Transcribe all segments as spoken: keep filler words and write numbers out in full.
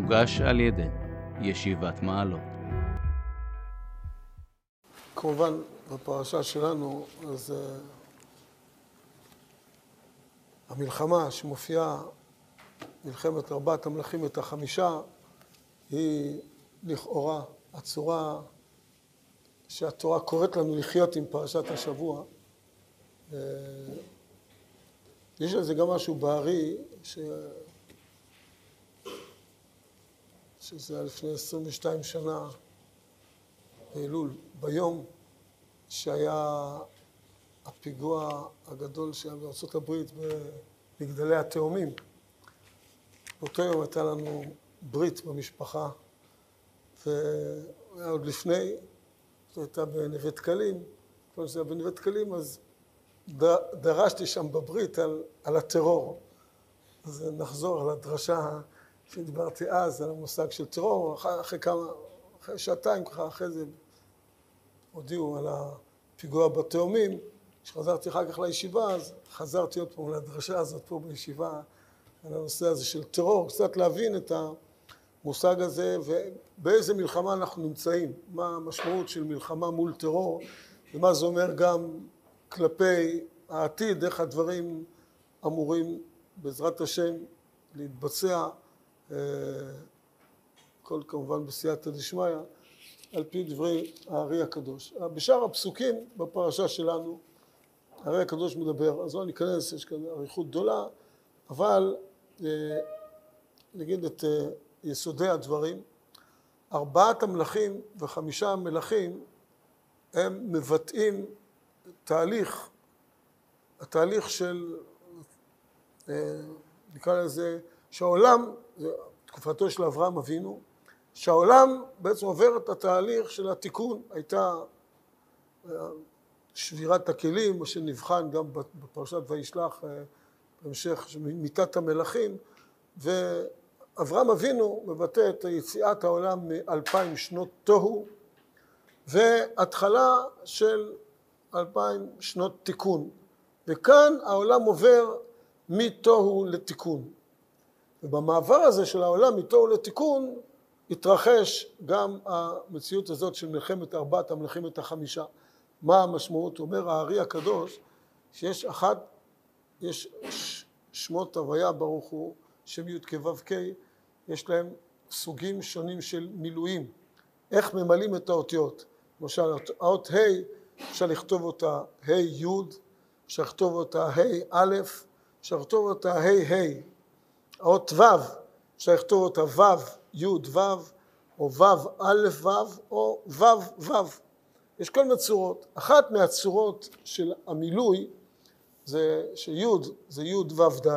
מוגש על ידי ישיבת מעלות. כמובן בפרשה שלנו, אז uh, המלחמה שמופיעה, מלחמת ארבעת המלכים את החמישה, היא לכאורה הצורה שהתורה קוראת לנו לחיות עם פרשת השבוע. Uh, יש לזה גם משהו בערי, ש... שזה היה לפני עשרים ושתיים שנה, באלול, ביום שהיה הפיגוע הגדול שהיה בארצות הברית במגדלי התאומים. באותו יום הייתה לנו ברית במשפחה, ועוד לפני, זו הייתה בנווה דקלים, כל זה היה בנווה דקלים, אז דרשתי שם בברית על, על הטרור. אז נחזור על הדרשה שדיברתי אז, על המושג של טרור, אחרי, אחרי כמה, אחרי שעתיים ככה, אחרי זה הודיעו על הפיגוע בתאומים. כשחזרתי אחר כך לישיבה, אז חזרתי עוד פעם לדרשה הזאת פה בישיבה, על הנושא הזה של טרור, קצת להבין את המושג הזה, ובאיזה מלחמה אנחנו נמצאים, מה המשמעות של מלחמה מול טרור, ומה זה אומר גם כלפי העתיד, איך הדברים אמורים בעזרת השם להתבצע, כל כמובן בסייעתא דשמיא, על פי דברי הארי הקדוש. בשאר הפסוקים בפרשה שלנו, הארי הקדוש מדבר, אז לא ניכנס, יש כאן אריכות גדולה, אבל נגיד את יסודי הדברים. ארבעת המלכים וחמישה המלכים הם מבטאים תהליך, התהליך של, נקרא לזה, שהעולם, תקופתו של אברהם אבינו, שהעולם בעצם עובר את התהליך של התיקון. הייתה שבירת הכלים, מה שנבחן גם בפרשת וישלח, בהמשך מיתת המלכים, ואברהם אבינו מבטא את יציאת העולם מאלפיים שנות תוהו, והתחלה של אלפיים שנות תיקון. וכאן העולם עובר מתוהו לתיקון. ובמעבר הזה של העולם מתוהו לתיקון, התרחש גם המציאות הזאת של מלחמת ארבעת המלכים את החמישה. מה המשמעות? אומר הארי הקדוש, שיש אחת, יש שמות הוויה ברוך הוא, שם י' כ' ו' כ', יש להם סוגים שונים של מילואים. איך ממלאים את האותיות? למשל, האות ה' אפשר לכתוב אותה ה' י', אפשר לכתוב אותה ה' א', אפשר לכתוב אותה ה' ה'. האות ו' אפשר לכתוב אותה ו' י' ו', או ו' א' ו', או ו' ו'. יש כל מיני צורות. אחת מהצורות של המילוי זה שי' זה י' ו' ד',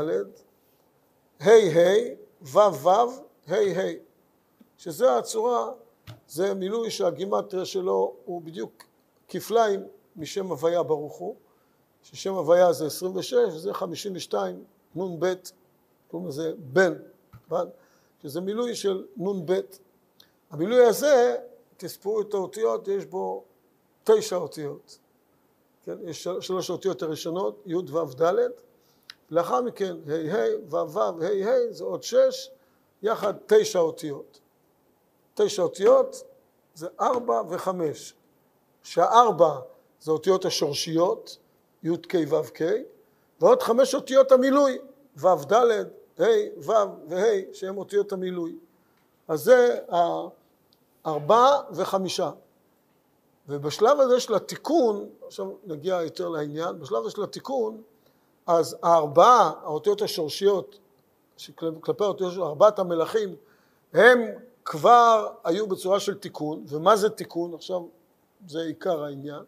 ה' ה', ו' ו', ה' ה'. שזה הצורה, זה מילוי שהגימטריה שלו הוא בדיוק כפליים משם הוויה ברוך הוא, ששם הוויה זה עשרים ושש, וזה חמישים ושתיים, נון ב', קוראים לזה בן, שזה מילוי של נון ב'. המילוי הזה, תספרו את האותיות, יש בו תשע אותיות. כן? יש שלוש האותיות הראשונות, י' ו' ד', לאחר מכן ה' ה', ו' ו', ה' ה', זה עוד שש, יחד תשע אותיות. תשע אותיות זה ארבע וחמש. שהארבע זה אותיות השורשיות, י' כ' ו' כ', ועוד חמש אותיות המילוי, ו' ד', ה' ו' וה', שהם אותיות המילוי. אז זה ארבע וחמישה. ובשלב הזה של התיקון, עכשיו נגיע יותר לעניין, בשלב הזה של התיקון, אז הארבעה, האותיות השורשיות, כלפי האותיות של ארבעת המלכים, הם כבר היו בצורה של תיקון. ומה זה תיקון? עכשיו זה עיקר העניין.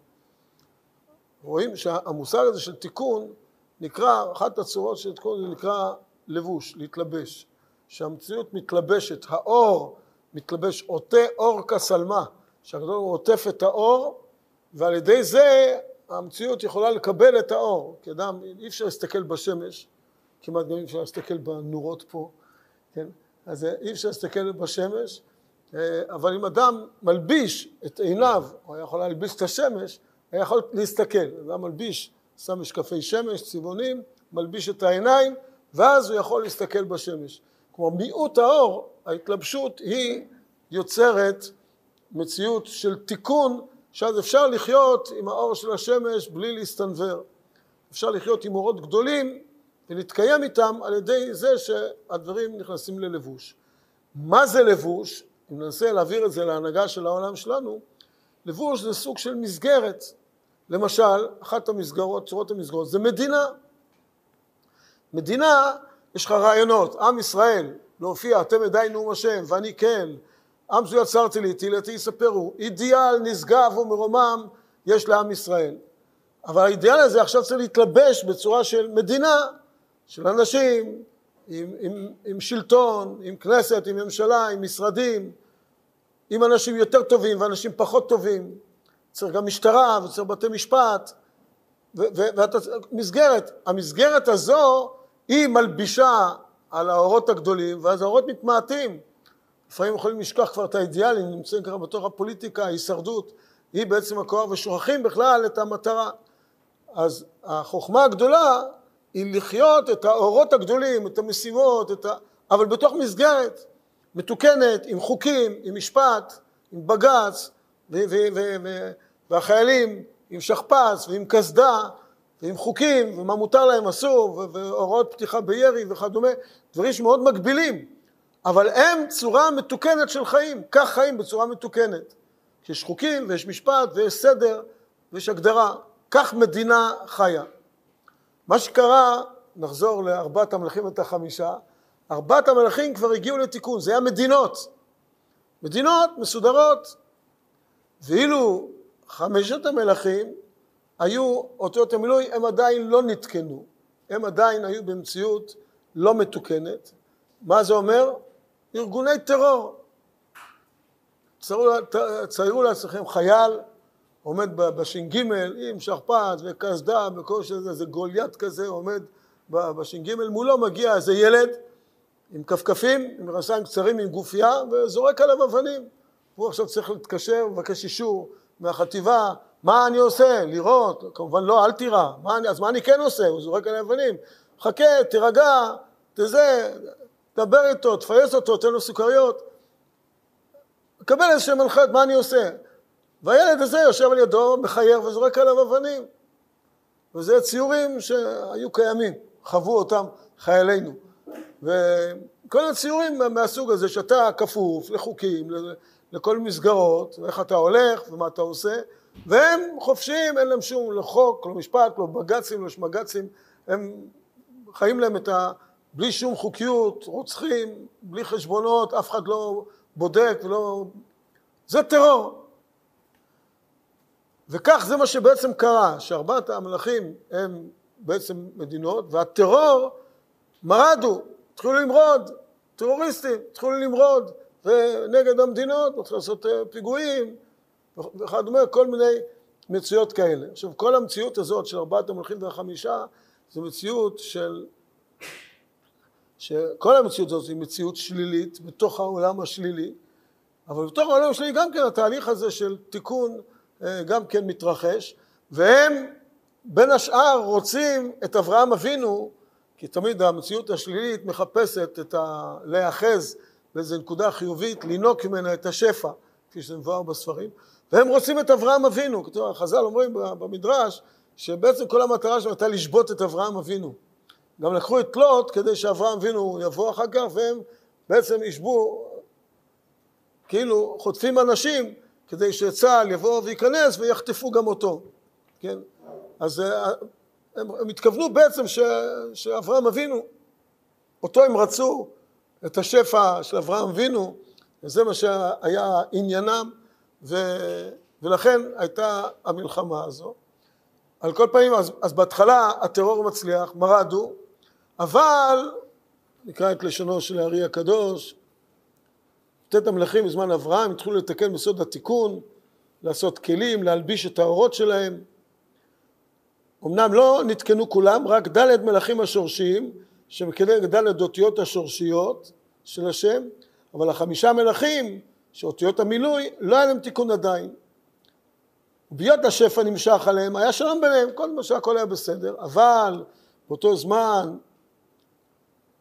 רואים שהמושג הזה של תיקון נקרא, אחת הצורות של תיקון זה נקרא לבוש, להתלבש. שהמציאות מתלבשת, האור מתלבש, עוטה אור כסלמה, שהגדול הוא עוטף את האור, ועל ידי זה המציאות יכולה לקבל את האור. כי אדם, אי אפשר להסתכל בשמש, כמעט גם אי אפשר להסתכל בנורות פה, כן? אז אי אפשר להסתכל בשמש, אבל אם אדם מלביש את עיניו, או יכול להלביש את השמש, היה יכול להסתכל. אדם מלביש, שם משקפי שמש, צבעונים, מלביש את העיניים, ואז הוא יכול להסתכל בשמש. כמו מיעוט האור, ההתלבשות היא יוצרת מציאות של תיקון, שאז אפשר לחיות עם האור של השמש בלי להסתנבר. אפשר לחיות עם אורות גדולים ולהתקיים איתם על ידי זה שהדברים נכנסים ללבוש. מה זה לבוש? אם ננסה להעביר את זה להנהגה של העולם שלנו, לבוש זה סוג של מסגרת. למשל, אחת המסגרות, צורות המסגרות, זה מדינה. מדינה, יש לך רעיונות, עם ישראל, להופיע, אתם עדיין נאום השם, ואני כן, עם זו יצרתי לי, תהילתי יספרו, אידיאל נשגב ומרומם יש לעם ישראל. אבל האידיאל הזה עכשיו צריך להתלבש בצורה של מדינה, של אנשים, עם, עם, עם שלטון, עם כנסת, עם ממשלה, עם משרדים, עם אנשים יותר טובים ואנשים פחות טובים. צריך גם משטרה וצריך בתי משפט, ומסגרת. המסגרת הזו היא מלבישה על האורות הגדולים, ואז האורות מתמעטים. לפעמים יכולים לשכוח כבר את האידיאלים, נמצאים ככה בתוך הפוליטיקה, ההישרדות, היא בעצם הכוח, ושוכחים בכלל את המטרה. אז החוכמה הגדולה היא לחיות את האורות הגדולים, את המשימות, את ה... אבל בתוך מסגרת מתוקנת, עם חוקים, עם משפט, עם בג"ץ, ו- ו- ו- ו- והחיילים עם שכפ"ץ ועם קסדה, ועם חוקים, ומה מותר להם אסור, ו- והוראות פתיחה בירי וכדומה, דברים שמאוד מגבילים, אבל הם צורה מתוקנת של חיים, כך חיים בצורה מתוקנת. יש חוקים ויש משפט ויש סדר ויש הגדרה, כך מדינה חיה. מה שקרה, נחזור לארבעת המלכים את החמישה, ארבעת המלכים כבר הגיעו לתיקון, זה היה מדינות, מדינות מסודרות, ואילו חמשת המלכים היו אותיות המילוי, הם עדיין לא נתקנו, הם עדיין היו במציאות לא מתוקנת. מה זה אומר? ארגוני טרור. ציירו, ציירו לעצמכם חייל, עומד בש"ג עם שכפ"ץ וקסדה, בכל שזה, זה גוליית כזה, עומד בש"ג, מולו מגיע איזה ילד עם כפכפים, עם רסיים קצרים, עם גופייה, וזורק עליו אבנים. הוא עכשיו צריך להתקשר, מבקש אישור מהחטיבה, מה אני עושה? לראות, כמובן לא, אל תירא, מה אני, אז מה אני כן עושה? הוא זורק עליו אבנים, חכה, תירגע, תזה, דבר איתו, תפייס אותו, תן לו סוכריות, קבל איזשהם הנחיות, מה אני עושה? והילד הזה יושב על ידו, מחייר וזורק עליו אבנים. וזה ציורים שהיו קיימים, חוו אותם חיילינו. וכל הציורים מהסוג הזה שאתה כפוף לחוקים, לכל מסגרות, ואיך אתה הולך ומה אתה עושה, והם חופשיים, אין להם שום לא חוק, לא משפט, לא בג"צים, לא שמג"צים, הם חיים להם את ה... בלי שום חוקיות, רוצחים, בלי חשבונות, אף אחד לא בודק ולא... זה טרור. וכך זה מה שבעצם קרה, שארבעת המלכים הם בעצם מדינות, והטרור מרדו, התחילו למרוד, טרוריסטים, התחילו למרוד, ונגד המדינות, התחילו לעשות פיגועים, וכדומה, כל מיני מציאות כאלה. עכשיו, כל המציאות הזאת של ארבעת המלכים והחמישה, זה מציאות של... שכל המציאות הזאת היא מציאות שלילית, בתוך העולם השלילי, אבל בתוך העולם השלילי גם כן התהליך הזה של תיקון גם כן מתרחש, והם בין השאר רוצים את אברהם אבינו, כי תמיד המציאות השלילית מחפשת את ה... להיאחז באיזו נקודה חיובית, לינוק ממנה את השפע, כפי שזה מבואר בספרים, והם רוצים את אברהם אבינו. כתוב, החז"ל אומרים במדרש, שבעצם כל המטרה שלהם הייתה לשבות את אברהם אבינו. גם לקחו את לוט כדי שאברהם אבינו יבוא אחר כך, והם בעצם ישבו, כאילו חוטפים אנשים, כדי שצה"ל יבוא וייכנס ויחטפו גם אותו. כן? אז הם, הם התכוונו בעצם ש, שאברהם אבינו, אותו הם רצו, את השפע של אברהם אבינו, וזה מה שהיה עניינם, ו, ולכן הייתה המלחמה הזו. על כל פנים, אז, אז בהתחלה הטרור מצליח, מרדו, אבל, נקרא את לשונו של הארי הקדוש, תת המלכים בזמן אברהם התחילו לתקן בסוד התיקון, לעשות כלים, להלביש את האורות שלהם. אמנם לא נתקנו כולם, רק ד' מלכים השורשיים, שמכנים ד' אותיות השורשיות של השם, אבל החמישה מלכים, שאותיות המילוי, לא היה להם תיקון עדיין. וביות השפע נמשך עליהם, היה שלום ביניהם, כל מה שהכל היה בסדר, אבל באותו זמן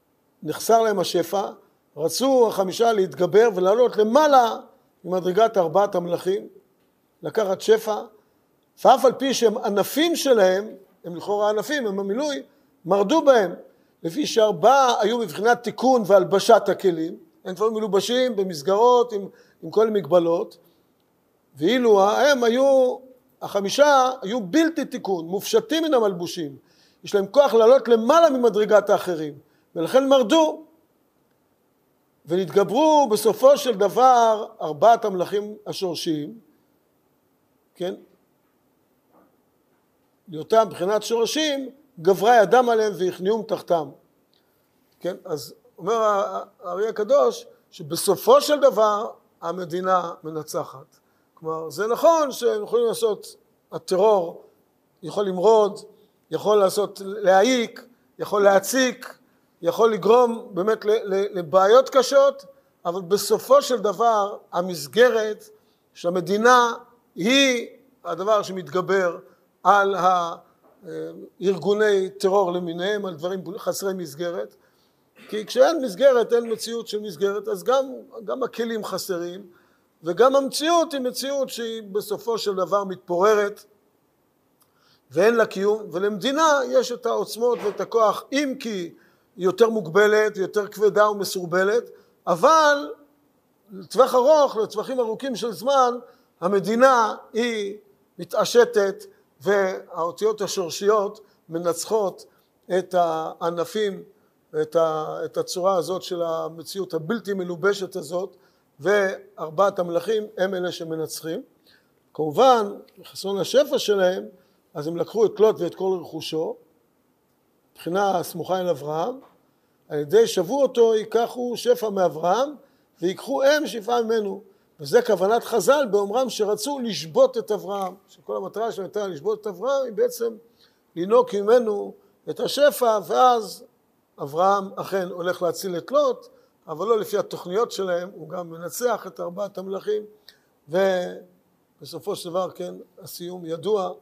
נחסר להם השפע, רצו החמישה להתגבר ולעלות למעלה ממדרגת ארבעת המלכים, לקחת שפע, ואף על פי שהם ענפים שלהם, הם לכאורה ענפים, הם המילוי, מרדו בהם, לפי שארבעה היו מבחינת תיקון והלבשת הכלים, הם כבר מלובשים במסגרות עם, עם כל מגבלות, ואילו הם היו, החמישה היו בלתי תיקון, מופשטים מן המלבושים, יש להם כוח לעלות למעלה ממדרגת האחרים, ולכן מרדו, ונתגברו בסופו של דבר ארבעת המלכים השורשיים, כן? לאותם מבחינת שורשים, גברה ידם עליהם והכניעום תחתם. כן? אז אומר הארי הקדוש, שבסופו של דבר המדינה מנצחת. כלומר, זה נכון שהם יכולים לעשות, הטרור יכול למרוד, יכול לעשות, להעיק, יכול להציק, יכול לגרום באמת לבעיות קשות, אבל בסופו של דבר המסגרת של המדינה היא הדבר שמתגבר על הארגוני טרור למיניהם, על דברים חסרי מסגרת, כי כשאין מסגרת, אין מציאות של מסגרת, אז גם, גם הכלים חסרים, וגם המציאות היא מציאות שהיא בסופו של דבר מתפוררת, ואין לה קיום, ולמדינה יש את העוצמות ואת הכוח, אם כי היא יותר מוגבלת, יותר כבדה ומסורבלת, אבל לטווח ארוך, לטווחים ארוכים של זמן, המדינה היא מתעשתת, והאותיות השורשיות מנצחות את הענפים, את, ה, את הצורה הזאת של המציאות הבלתי מלובשת הזאת, וארבעת המלכים הם אלה שמנצחים. כמובן, בחסרון השפע שלהם, אז הם לקחו את לוט ואת כל רכושו, מבחינה סמוכה אל אברהם, על ידי שבו אותו ייקחו שפע מאברהם, ויקחו הם שפעה ממנו. וזה כוונת חז"ל באומרם שרצו לשבות את אברהם, שכל המטרה שלהם הייתה לשבות את אברהם, היא בעצם לנוק ממנו את השפע, ואז אברהם אכן הולך להציל את לוט, אבל לא לפי התוכניות שלהם, הוא גם מנצח את ארבעת המלכים, ובסופו של דבר, כן, הסיום ידוע.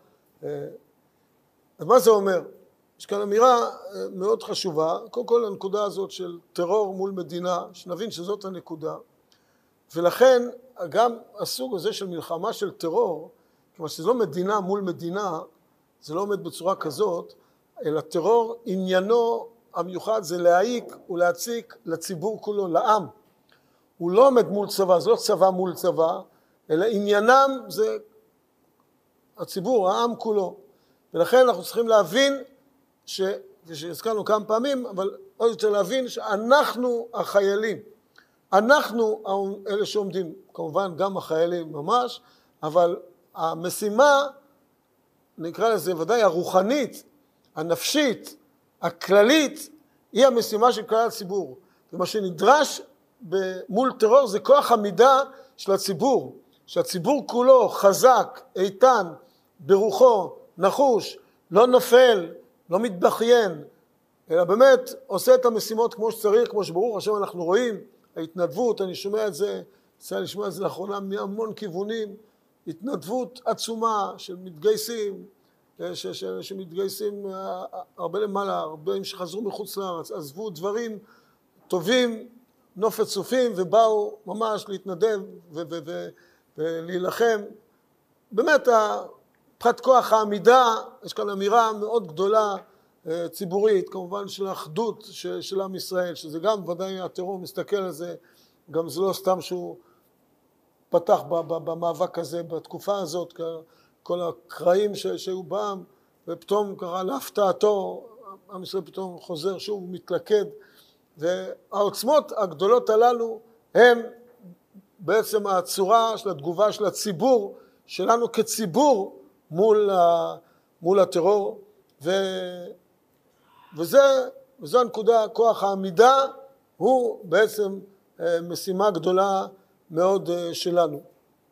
אז מה זה אומר? יש כאן אמירה מאוד חשובה, קודם כל הנקודה הזאת של טרור מול מדינה, שנבין שזאת הנקודה, ולכן גם הסוג הזה של מלחמה של טרור, כלומר שזה לא מדינה מול מדינה, זה לא עומד בצורה כזאת, אלא טרור עניינו המיוחד זה להעיק ולהציק לציבור כולו, לעם. הוא לא עומד מול צבא, זה לא צבא מול צבא, אלא עניינם זה הציבור, העם כולו. ולכן אנחנו צריכים להבין, ש... שהזכרנו כמה פעמים, אבל עוד יותר להבין שאנחנו החיילים, אנחנו אלה שעומדים, כמובן גם החיילים ממש, אבל המשימה, נקרא לזה ודאי הרוחנית, הנפשית, הכללית, היא המשימה של כלל הציבור. ומה שנדרש מול טרור זה כוח עמידה של הציבור, שהציבור כולו חזק, איתן, ברוחו, נחוש, לא נופל, לא מתבכיין, אלא באמת עושה את המשימות כמו שצריך, כמו שברוך השם אנחנו רואים, ההתנדבות, אני שומע את זה, צריך לשמוע את זה לאחרונה מהמון כיוונים, התנדבות עצומה של מתגייסים, ש, ש, שמתגייסים הרבה למעלה, הרבה שחזרו מחוץ לארץ, עזבו דברים טובים, נופת צופים, ובאו ממש להתנדב ו, ו, ו, ולהילחם. באמת, פחת כוח העמידה, יש כאן אמירה מאוד גדולה, ציבורית, כמובן של האחדות של, של עם ישראל, שזה גם ודאי הטרור מסתכל על זה, גם זה לא סתם שהוא פתח במאבק הזה, בתקופה הזאת, כל הקרעים שהיו בעם, ופתאום קרה להפתעתו, עם ישראל פתאום חוזר שוב, מתלכד, והעוצמות הגדולות הללו הם בעצם הצורה של התגובה של הציבור, שלנו כציבור מול, מול הטרור, ו... וזה, וזו הנקודה, כוח העמידה הוא בעצם משימה גדולה מאוד שלנו.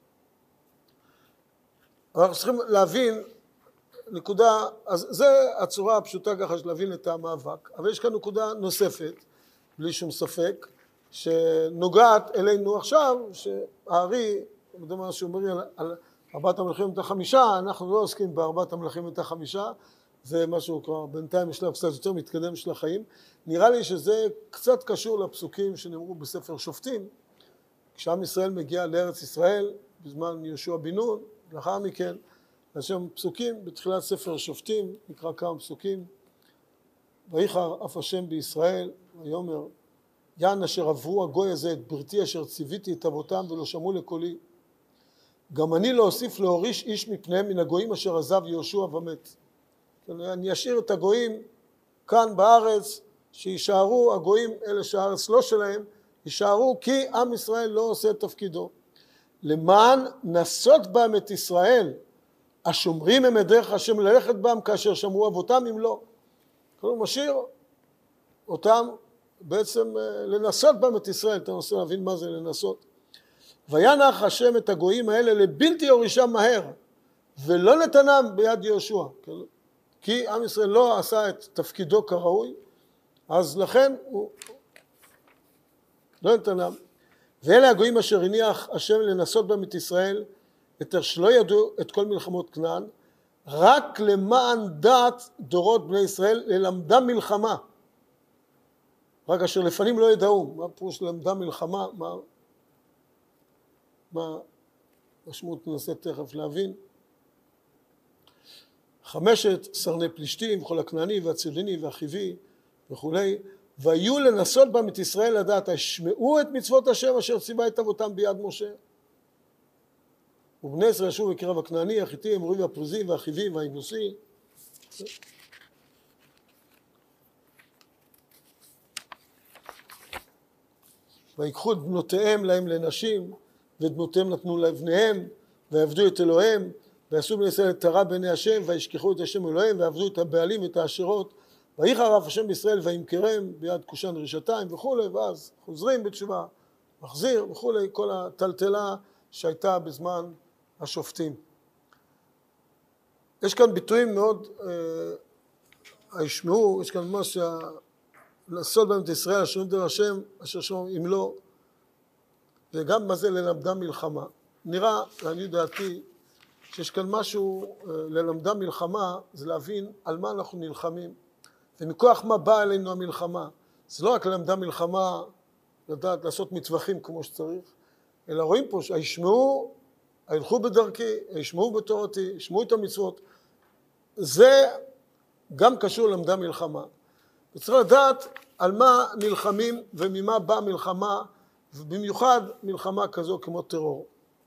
אנחנו צריכים להבין נקודה, אז זה הצורה הפשוטה ככה של להבין את המאבק, אבל יש כאן נקודה נוספת, בלי שום ספק, שנוגעת אלינו עכשיו, שהארי, בדומה מה שאומרים על, על ארבעת המלכים את החמישה, אנחנו לא עוסקים בארבעת המלכים את החמישה, זה משהו כבר בינתיים בשלב קצת יותר מתקדם של החיים. נראה לי שזה קצת קשור לפסוקים שנאמרו בספר שופטים, כשעם ישראל מגיע לארץ ישראל בזמן יהושע בן נון, לאחר מכן, השם פסוקים בתחילת ספר שופטים, נקרא כמה פסוקים, ויחר אף השם בישראל, ויאמר, יען אשר עברו הגוי הזה את בריתי אשר ציוויתי את אבותם ולא שמעו לקולי, גם אני לא אוסיף להוריש איש מפניהם מן הגויים אשר עזב יהושע ומת. אני אשאיר את הגויים כאן בארץ, שישארו הגויים אלה שהארץ לא שלהם, יישארו כי עם ישראל לא עושה את תפקידו. למען נסות בהם את ישראל, השומרים הם את דרך השם ללכת בהם כאשר שמרו אבותם אם לא. כלומר הוא משאיר אותם בעצם לנסות בהם את ישראל, אתה ננסה להבין מה זה לנסות. וינח השם את הגויים האלה לבלתי יורישם מהר, ולא נתנם ביד יהושע. כי עם ישראל לא עשה את תפקידו כראוי, אז לכן הוא לא נתנם. ואלה הגויים אשר הניח השם לנסות בהם את ישראל, את שלא ידעו את כל מלחמות כנען, רק למען דעת דורות בני ישראל ללמדם מלחמה. רק אשר לפנים לא ידעו. מה פירוש ללמדם מלחמה? מה, מה משמעות ננסה תכף להבין? חמשת סרני פלישתים, כל הכנעני והצידוני והחיבי וכולי, והיו לנסות בהם את ישראל לדעת, השמעו את מצוות השם אשר ציווה את אבותם ביד משה. ובני ישראל ישבו בקרב הכנעני, החיתי, האמורי והפריזי והחיבי והיבוסי. ויקחו את בנותיהם להם לנשים, ואת בנותיהם נתנו לבניהם, ועבדו את אלוהיהם, ועשו בני ישראל את תרה בעיני השם, וישכחו את השם אלוהיהם, ועבדו את הבעלים ואת העשירות, ויחר אף השם בישראל וימכרם ביד כושן רשתיים וכולי, ואז חוזרים בתשובה, מחזיר וכולי, כל הטלטלה שהייתה בזמן השופטים. יש כאן ביטויים מאוד, אה, הישמעו, יש כאן ממש לעשות בהם את ישראל, אשר נדר השם, אשר שומעים אם לא, וגם מה זה ללמדם מלחמה. נראה, לעניות דעתי, שיש כאן משהו, ללמדם מלחמה, זה להבין על מה אנחנו נלחמים, ומכוח מה באה אלינו המלחמה. זה לא רק ללמדם מלחמה, לדעת לעשות מטווחים כמו שצריך, אלא רואים פה שישמעו, הילכו בדרכי, ישמעו בתורתי, ישמעו את המצוות. זה גם קשור ללמדם מלחמה. וצריך לדעת על מה נלחמים וממה באה מלחמה, ובמיוחד מלחמה כזו כמו טרור.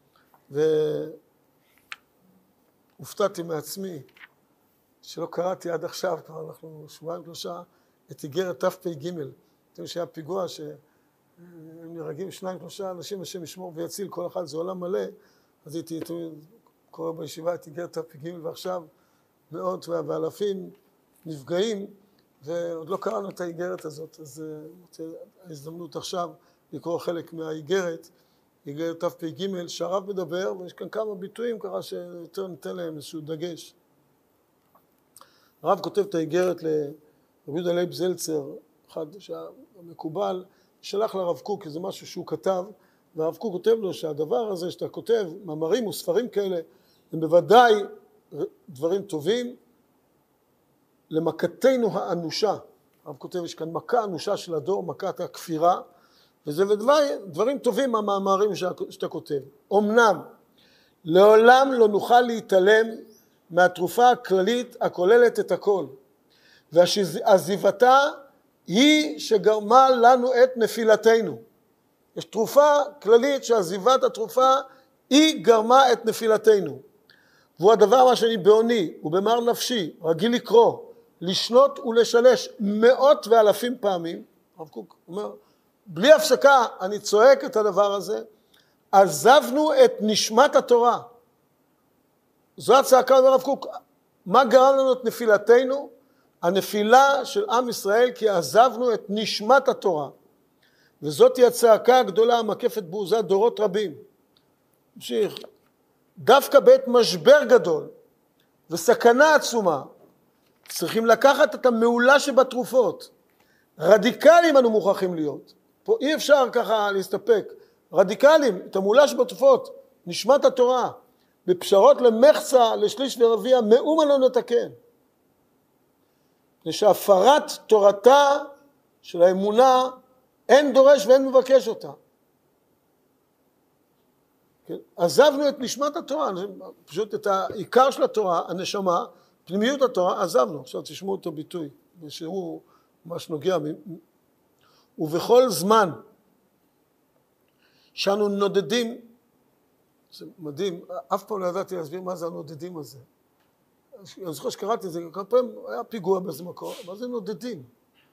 והופתעתי מעצמי שלא קראתי עד עכשיו, כבר אנחנו שבועיים שלושה, את איגרת תפ"ג. אתם יודעים שהיה פיגוע שהם נהרגים שניים שלושה אנשים, השם ישמור ויציל, כל אחד זה עולם מלא. אז הייתי קורא בישיבה את איגרת תפ"ג, ועכשיו מאות ואלפים נפגעים, ועוד לא קראנו את האיגרת הזאת, אז ההזדמנות עכשיו לקרוא חלק מהאיגרת, איגרת תפ"ג, שהרב מדבר, ויש כאן כמה ביטויים ככה שיותר ניתן להם איזשהו דגש. הרב כותב את האיגרת לרבי יהודה לייב זלצר, אחד שהמקובל, שלח לרב קוק, כי זה משהו שהוא כתב, והרב קוק כותב לו שהדבר הזה שאתה כותב, מאמרים וספרים כאלה, הם בוודאי דברים טובים, למכתנו האנושה. הרב כותב, יש כאן מכה אנושה של הדור, מכת הכפירה, וזה ודברים, דברים טובים המאמרים שאתה כותב. אמנם, לעולם לא נוכל להתעלם מהתרופה הכללית הכוללת את הכל, ועזיבתה היא שגרמה לנו את נפילתנו. יש תרופה כללית שעזיבת התרופה היא גרמה את נפילתנו. והוא הדבר מה שאני בעוני ובמר נפשי רגיל לקרוא, לשנות ולשלש מאות ואלפים פעמים. הרב קוק אומר, בלי הפסקה אני צועק את הדבר הזה, עזבנו את נשמת התורה. זו הצעקה, אומר הרב קוק, מה גרם לנו את נפילתנו? הנפילה של עם ישראל, כי עזבנו את נשמת התורה. וזאת היא הצעקה הגדולה המקפת בעוזה דורות רבים. ממשיך, דווקא בעת משבר גדול וסכנה עצומה, צריכים לקחת את המעולה שבתרופות. רדיקליים אנו מוכרחים להיות. פה אי אפשר ככה להסתפק. רדיקליים, את המעולה שבתרופות, נשמת התורה, בפשרות למחצה, לשליש ורביע, מאומה לא נתקן. שהפרת תורתה של האמונה אין דורש ואין מבקש אותה. כן? עזבנו את נשמת התורה, פשוט את העיקר של התורה, הנשמה, פנימיות התורה, עזבנו. עכשיו תשמעו את הביטוי, שהוא ממש נוגע. ובכל זמן שאנו נודדים, זה מדהים, אף פעם לא ידעתי להסביר מה זה הנודדים הזה. אני זוכר שקראתי את זה, כמה פעמים היה פיגוע באיזה מקום, מה זה נודדים?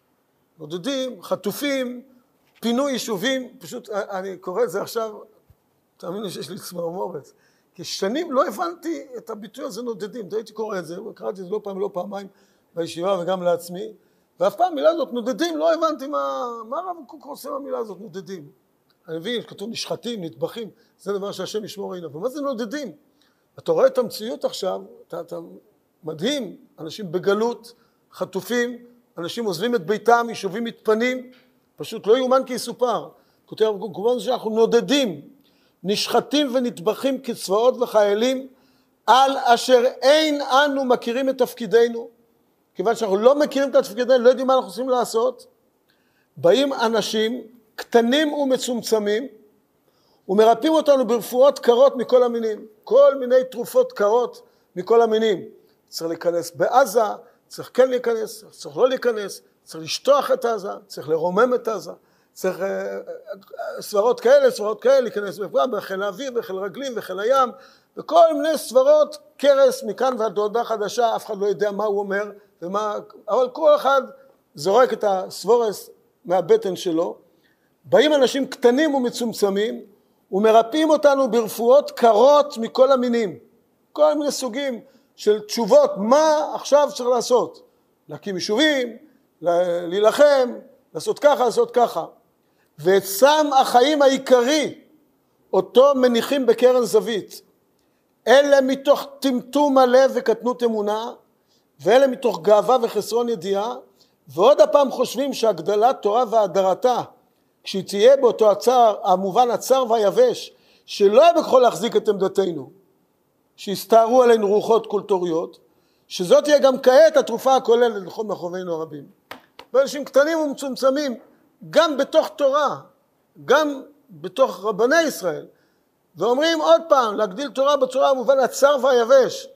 נודדים, חטופים, פינוי יישובים, פשוט אני קורא את זה עכשיו, תאמין לי שיש לי צמרמורת, כי שנים לא הבנתי את הביטוי הזה נודדים, הייתי קורא את זה, קראתי את זה לא פעם ולא פעמיים בישיבה וגם לעצמי, ואף פעם המילה הזאת נודדים, לא הבנתי מה, מה הרב קוק עושה מהמילה הזאת נודדים. אני מבין, כתוב נשחטים, נטבחים, זה דבר שהשם ישמור עיניו, ומה זה נודדים? אתה רואה את המציאות עכשיו, אתה, אתה מדהים, אנשים בגלות, חטופים, אנשים עוזבים את ביתם, יישובים מתפנים, פשוט לא יאומן כי יסופר. כותב כמובן שאנחנו נודדים, נשחטים ונטבחים כצבאות וחיילים, על אשר אין אנו מכירים את תפקידנו, כיוון שאנחנו לא מכירים את תפקידנו, לא יודעים מה אנחנו עושים לעשות, באים אנשים קטנים ומצומצמים, ומרפאים אותנו ברפואות קרות מכל המינים, כל מיני תרופות קרות מכל המינים. צריך להיכנס בעזה, צריך כן להיכנס, צריך לא להיכנס, צריך לשטוח את עזה, צריך לרומם את עזה, צריך סברות כאלה, סברות כאלה, להיכנס בפרם, בחיל האוויר, בחיל רגלים, בחיל הים, וכל מיני סברות קרס מכאן ועד הודעה חדשה, אף אחד לא יודע מה הוא אומר, ומה, אבל כל אחד זורק את הסבורס מהבטן שלו. באים אנשים קטנים ומצומצמים, ומרפאים אותנו ברפואות קרות מכל המינים, כל מיני סוגים של תשובות, מה עכשיו צריך לעשות? להקים יישובים, להילחם, לעשות ככה, לעשות ככה. ואת סם החיים העיקרי, אותו מניחים בקרן זווית. אלה מתוך טמטום הלב וקטנות אמונה, ואלה מתוך גאווה וחסרון ידיעה, ועוד הפעם חושבים שהגדלת תורה והדרתה, כשהיא תהיה באותו הצער, המובן הצער והיבש, שלא היה בכוחו להחזיק את עמדתנו, שיסתערו עלינו רוחות קולטוריות, שזאת תהיה גם כעת התרופה הכוללת לכל מחובינו הרבים. ואנשים קטנים ומצומצמים, גם בתוך תורה, גם בתוך רבני ישראל, ואומרים עוד פעם, להגדיל תורה בצורה המובן הצער והיבש,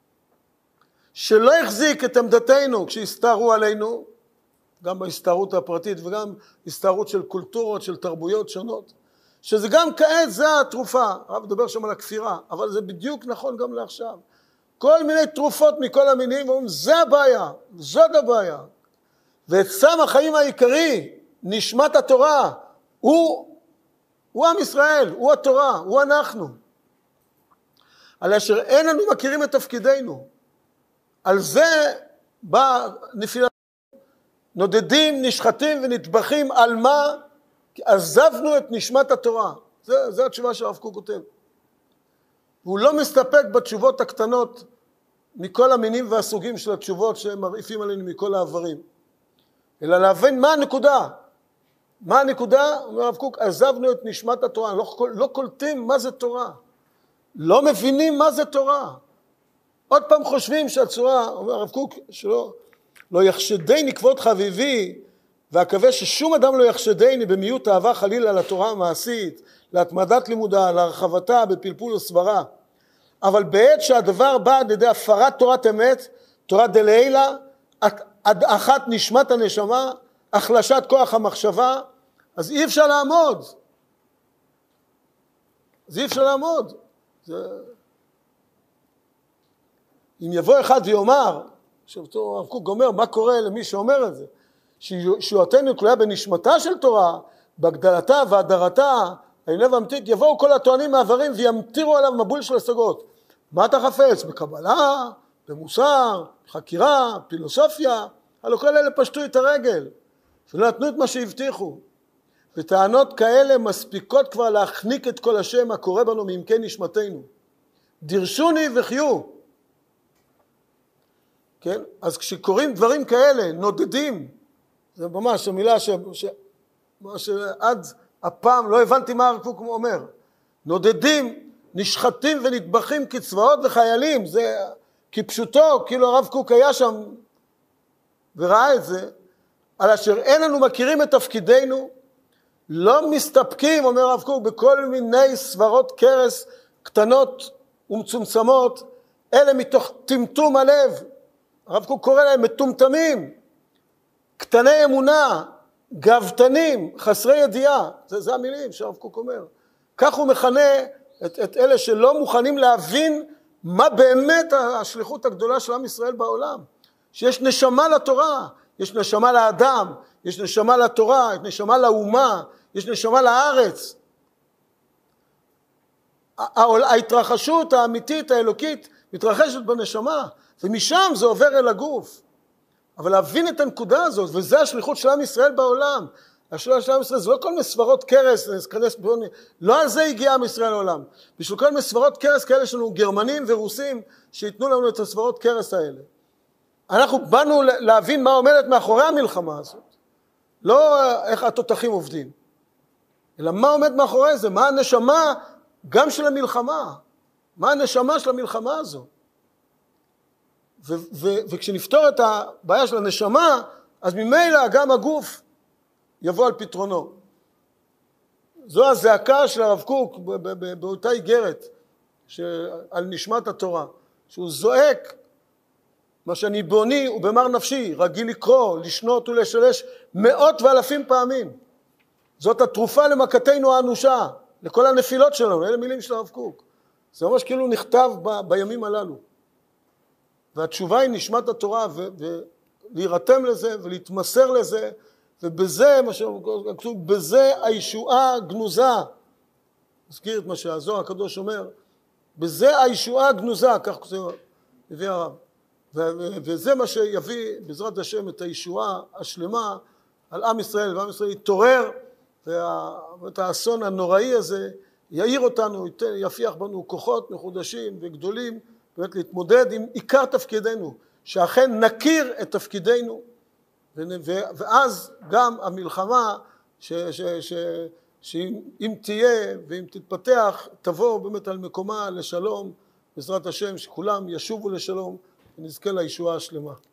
שלא יחזיק את עמדתנו כשיסתערו עלינו, גם בהסתערות הפרטית וגם הסתערות של קולטורות, של תרבויות שונות, שזה גם כעת זה התרופה, הרב מדבר שם על הכפירה, אבל זה בדיוק נכון גם לעכשיו. כל מיני תרופות מכל המינים, ואומרים, זה הבעיה, זאת הבעיה. ואת סם החיים העיקרי, נשמת התורה, הוא, הוא עם ישראל, הוא התורה, הוא אנחנו. על אשר אין לנו מכירים את תפקידנו. על זה בא נפילה. נודדים, נשחטים ונטבחים על מה? כי עזבנו את נשמת התורה. זה, זה התשובה שהרב קוק כותב. והוא לא מסתפק בתשובות הקטנות מכל המינים והסוגים של התשובות שהם מרעיפים עלינו מכל העברים. אלא להבין מה הנקודה. מה הנקודה? אומר הרב קוק, עזבנו את נשמת התורה. לא, לא קולטים מה זה תורה. לא מבינים מה זה תורה. עוד פעם חושבים שהצורה, אומר הרב קוק, שלא, לא יחשדני כבוד חביבי, והקווה ששום אדם לא יחשדני במיעוט אהבה חלילה לתורה המעשית, להתמדת לימודה, להרחבתה בפלפול וסברה. אבל בעת שהדבר בא על ידי הפרת תורת אמת, תורת דלעילה, אחת נשמת הנשמה, החלשת כוח המחשבה, אז אי אפשר לעמוד. אז אי אפשר לעמוד. זה... אם יבוא אחד ויאמר, שאותו הרב קוק אומר, מה קורה למי שאומר את זה? שישועתנו תלויה בנשמתה של תורה, בהגדלתה והדרתה, העילה והאמיתית, יבואו כל הטוענים מעברים וימטירו עליו מבול של השגות. מה אתה חפץ? בקבלה, במוסר, חקירה, פילוסופיה, הלא כל אלה פשטו את הרגל, ולא נתנו את מה שהבטיחו. וטענות כאלה מספיקות כבר להחניק את כל השם הקורא בנו מעמקי נשמתנו. דרשוני וחיו. כן? אז כשקוראים דברים כאלה, נודדים, זה ממש המילה ש... ש... שעד הפעם לא הבנתי מה הרב קוק אומר. נודדים, נשחטים ונטבחים כצבאות וחיילים, זה כפשוטו, כאילו הרב קוק היה שם וראה את זה, על אשר אין לנו מכירים את תפקידנו, לא מסתפקים, אומר הרב קוק, בכל מיני סברות קרס קטנות ומצומצמות, אלה מתוך טמטום הלב. הרב קוק קורא להם מטומטמים, קטני אמונה, גבתנים, חסרי ידיעה. זה, זה המילים שהרב קוק אומר. כך הוא מכנה את, את אלה שלא מוכנים להבין מה באמת השליחות הגדולה של עם ישראל בעולם. שיש נשמה לתורה, יש נשמה לאדם, יש נשמה לתורה, יש נשמה לאומה, יש נשמה לארץ. ההתרחשות האמיתית, האלוקית, מתרחשת בנשמה, ומשם זה עובר אל הגוף. אבל להבין את הנקודה הזאת, וזה השליחות של עם ישראל בעולם. השליחות של עם ישראל זה לא כל מסברות קרס, לא על זה הגיע עם ישראל לעולם. בשביל כל מסברות קרס כאלה יש לנו גרמנים ורוסים, שיתנו לנו את הסברות קרס האלה. אנחנו באנו להבין מה עומדת מאחורי המלחמה הזאת. לא איך התותחים עובדים, אלא מה עומד מאחורי זה, מה הנשמה גם של המלחמה, מה הנשמה של המלחמה הזו. ו- ו- וכשנפתור את הבעיה של הנשמה, אז ממילא גם הגוף יבוא על פתרונו. זו הזעקה של הרב קוק באותה איגרת על נשמת התורה, שהוא זועק מה שאני בוני ובמר נפשי, רגיל לקרוא, לשנות ולשלש מאות ואלפים פעמים. זאת התרופה למכתנו האנושה, לכל הנפילות שלנו, אלה מילים של הרב קוק. זה ממש כאילו נכתב ב- בימים הללו. והתשובה היא נשמת התורה, ולהירתם לזה ולהתמסר לזה, ובזה, מה שכתוב, בזה הישועה גנוזה. נזכיר את מה שהזוהר הקדוש אומר, בזה הישועה גנוזה, כך זה הביא הרב. וזה מה שיביא בעזרת השם את הישועה השלמה על עם ישראל, ועם ישראל יתעורר, ואת האסון הנוראי הזה יאיר אותנו, יפיח בנו כוחות מחודשים וגדולים, באמת להתמודד עם עיקר תפקידנו, שאכן נכיר את תפקידנו, ואז גם המלחמה ש, ש, ש, שאם תהיה ואם תתפתח, תבוא באמת על מקומה לשלום, בעזרת השם, שכולם ישובו לשלום ונזכה לישועה השלמה.